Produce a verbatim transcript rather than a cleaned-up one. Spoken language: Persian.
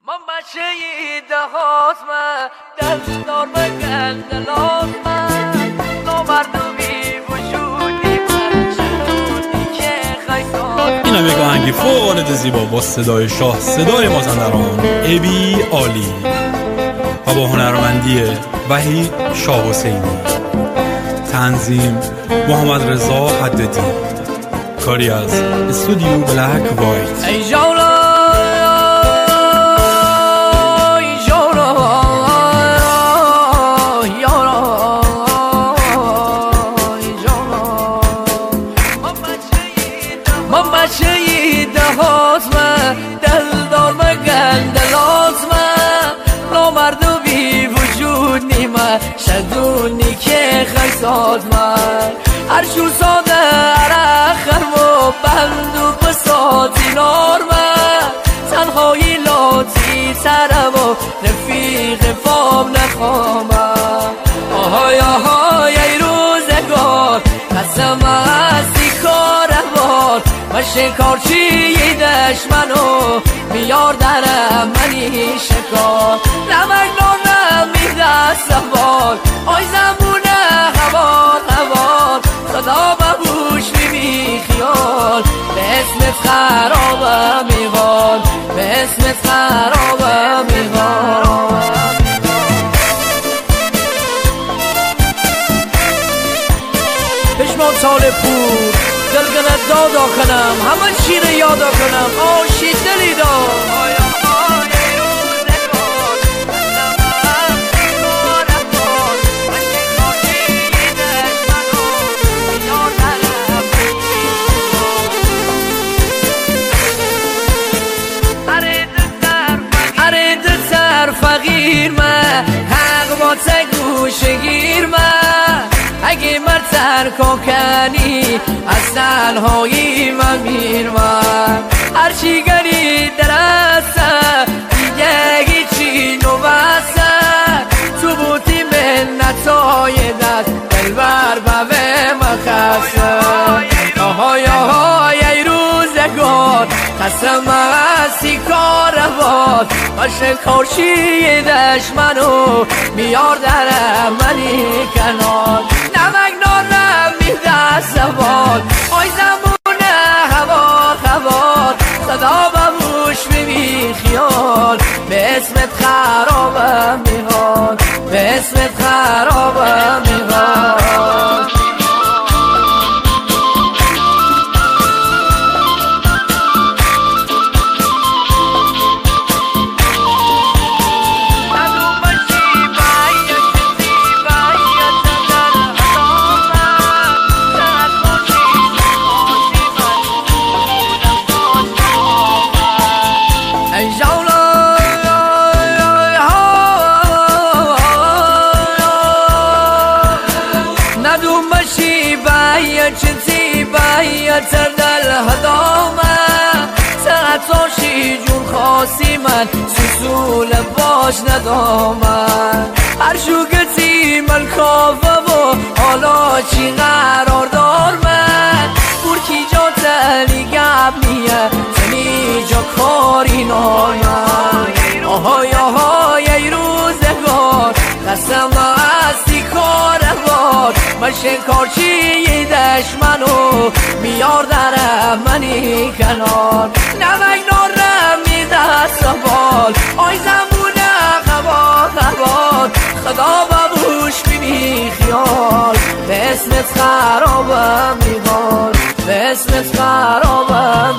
من بچه دهات من دلدار بگن دلات من نامردمی وجودی من شنودی که خیصات. این هم یک آهنگی فوق العاده زیبا با صدای شاه، صدای مازندران ابی عالی و با هنرمندی وحید شاه حسینی، تنظیم محمد رضا حددی، کاری از استودیو بلک وایت. ای جولا من بچه دهات من دلدار مگن دلات من نامرد و بی وجود نیمه شدونی که خیصات من هر شو ساده عرق خرم و بند و بساتی نار من تنهایی لاتی ترم و رفیق فام نخوامم. آهای آهای ای روزگار قسم هستی کارم و شکارچی دشمنو میار درم منی شکار نمک نانم میده سوال آی زمونه هوار هوار صدا ببوش بی خیال به اسمت خرابم میغال به اسمت خرابم میغال. پشمان سال پور دلگنه دادا کنم همه چی رو یادا کنم آشی دلی دار. اره دلتر فقیر من حق با تگوشگیر من اگه مرتر کنی از تنهایی من میر من هرچی گری درسته دیگه هیچی نوسته تو بودی منتای دست دلبر بوه مخسته. آهای آهای ای روزگار قسم هستی کاروان و شکارچی دشمنو میار درم منی کنار نمک نانم میده سوال آی زمونه هوا هوا صدا ببوش بی خیال به اسمت خرابم میغال به اسمت خرابم میغال. چنتی باید تردل هدامه ساعتاشی جون خاصی من سوسول باش ندامه هر شو گتی من کافه و حالا چی قرار دار من بورکی جا تلی گب نیه تنی جا کاری نامن. آهای آهای ای روزگار قسم هستی کاروان من شکارچی دشمنو میار درم منی کنار نمک نارم میده سوال آی زمونه خواد خواد خدا ببوش بی خیال به اسمت خرابم میغال به اسمت خرابم